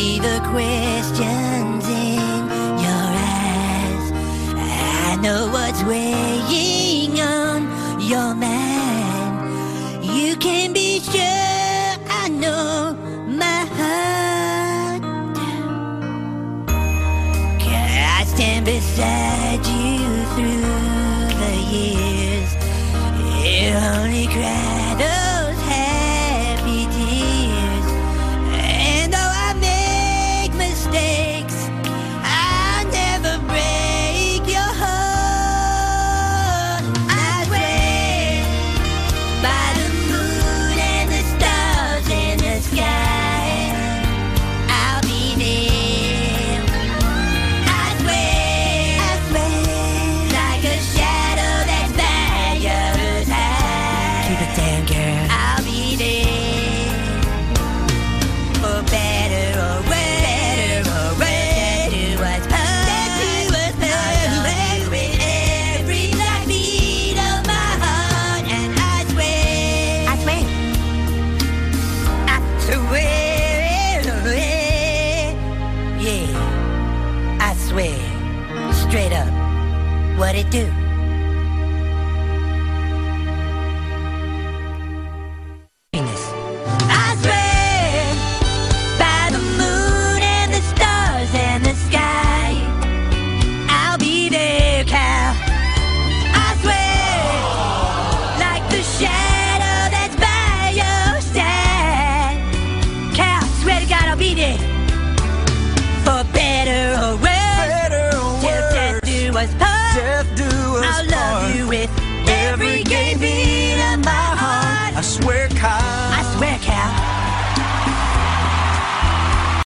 see the questions in your eyes. I know what's weighing on your mind. You can be sure I know my heart. I stand beside you through the years. You only cry those happy tears. And though I make mistakes, I'll never break your heart. I swear by the moon and the stars in the sky, I'll be there. I swear, like a shadow that's by your side. Keep it down, girl. I'll be there. For better or worse, do what's perfect. I'll love you with every black beat of my heart. And I swear, yeah, I swear, straight up, what it do? I swear by the moon and the stars and the sky, I'll be there, Cal. I swear, like the shadow that's by your side. Cal, swear to God, I'll be there. For better or worse, till death do us part. I'll love you with every game.